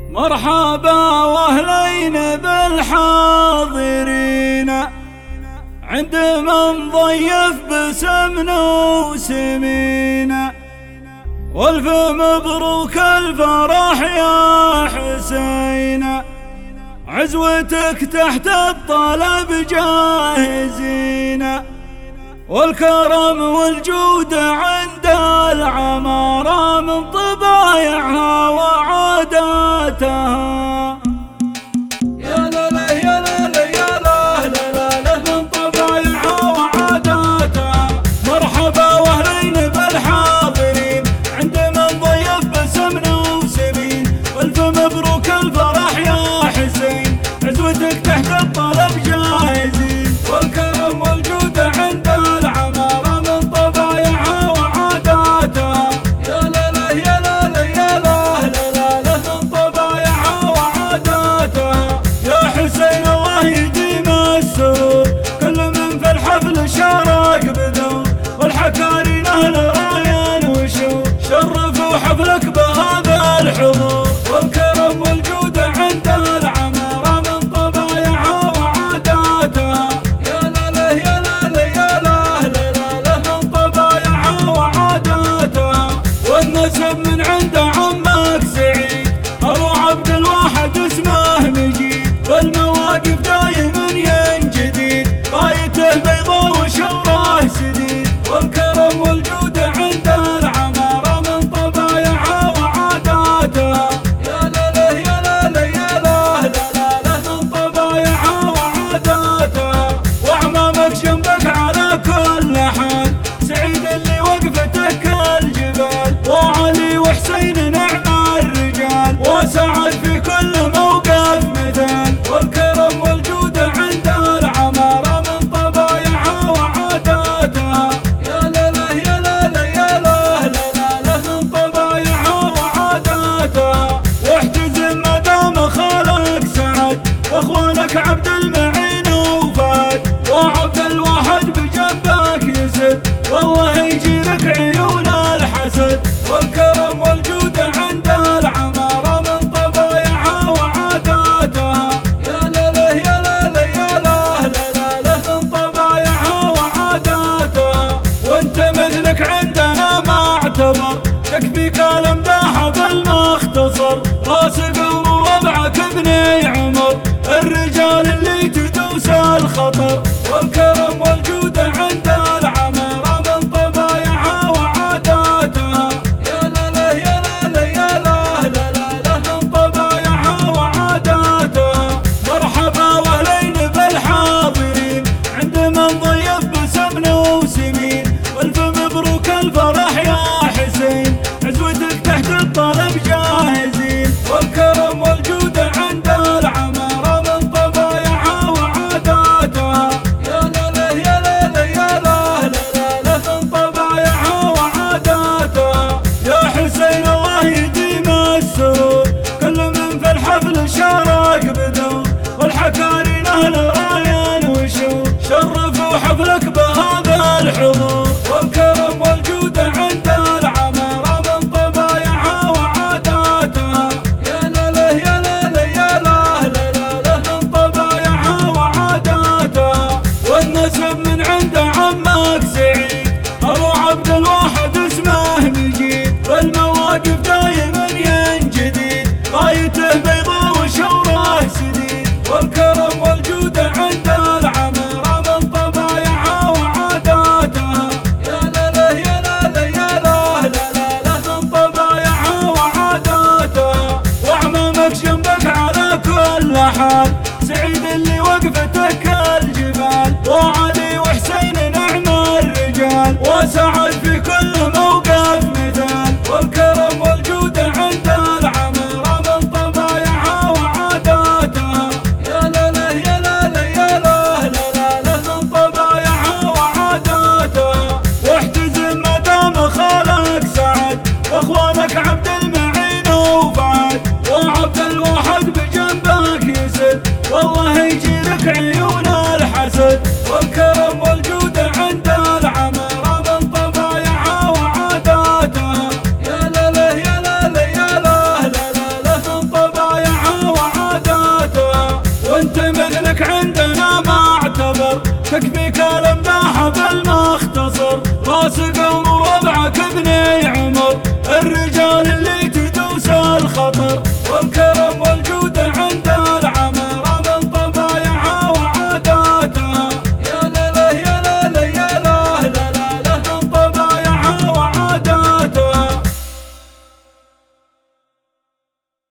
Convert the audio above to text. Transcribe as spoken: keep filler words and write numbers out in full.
مرحبا واهلين بالحاضرين عند من ضيف بسمنا وسمينا، والف مبروك الفرح يا حسين، عزوتك تحت الطلب جاهزين، والكرم والجود عند العمارة من طبايعها وعاداتها. يا لاله يا لاله يا لاله لاله من طبايعها وعاداتها. مرحبا واهلين بالحاضرين عند من ضيف بسمنا وسمين، والف مبروك الفرح يا حسين، عزوتك تحت الطلب جاهزين، والكرم والجود عند العمارة من طبايعها وعاداتها. يا لاله يا لاله يا لاله لاله من طبايعها وعاداتها. يا حسين الله يديم السرور، كل من في الحفل شارك بذور، والحكارين اهل راين وشور، شرفوا حفلك بهذا الحضور، والكرم والجود عند العمارة من طبايعها وعاداتها. يا لاله يا لاله يا لاله لاله من طبايعها وعاداتها. والنسب من عند عمك سعيد، ابو عبد الواحد اسمه مجيد، والمواقف دايما ينجديد، غايته بيضا وشوره سديد، والكرم والجود عند العمارة من طبايعها وعاداتها. يا لاله يا لاله يا لاله لاله من طبايعها وعاداتها. وعمامك جنبك على كل حال، سعيد اللي وقفته كالجبال، وعلي وحسين نعم الرجال، وسعد في كل موقف مثال، والكرم والجود عند العمارة من طبايعها وعاداتها. يا لاله يا لاله يا لاله لاله من طبايعها وعاداتها. واحتزم ما دام خالك سعد، واخوانك عبد المعين وفهد، وعبد الواحد بجنبك يسد، والله يجي لك عيون الحسد، والكرم والجود عند العمارة من طبايعها وعاداتها. يا لاله يا لاله يا لاله لاله من طبايعها وعاداتها. وانت مثلك عندنا ما اعتبر، تكفيك الامداح بالمختصر، راسك وربعك ابني عمر، الرجال اللي تدوس الخطر، والكرم والجود عند العمارة من طبايعها وعاداتها. يا لاله يا لاله يا لاله لاله من طبايعها وعاداتها. مرحبا واهلين بالحاضرين عند من ضيف بسمنا وسمين، والف مبروك الفرح يا حسين، عزوتك تحت الطلب جاهزين، والكرم والجود عند العمارة من طبايعها وعاداتها. يا لاله يا لاله يا لاله لاله من طبايعها وعاداتها. يا حسين الله يديم السرور، كل من في الحفل شارك بذور، والحكارين اهل راين وشور، شرفوا حفلك بهذا الحضور، والكرم والجود عند العمارة من طبايعها وعاداتها. يا لاله يا لاله يا لاله لاله من طبايعها وعاداتها. والنسب من عند عمك سعيد، ابو عبد الواحد اسمه مجيد، والمواقف دايما ينجديد، غايته بيضا وشوره سديد، والكرم والجود عند العمارة من طبايعها وعاداتها. يا لاله يا لاله يا لاله لاله من طبايعها وعاداتها. وعمامك جنبك على كل حال، سعيد اللي وقفته كالجبال، وعلي وحسين نعم الرجال، وسعد في كل موقف مثال، والكرم والجود عند العمارة من طبايعها وعاداتها. يا لاله يا لاله يا لاله لاله من طبايعها وعاداتها. واحتزم ما دام خالك سعد، واخوانك عبد المعين وفهد، وعبد الواحد بجنبك يسد، والله يجي لك عيون الحسد، والكرم والجود عند العمارة من طبايعها وعاداتها. يا لاله فيك لماح بالمختصر، راسك وربعك ابني عمر، الرجال اللي تدوس الخ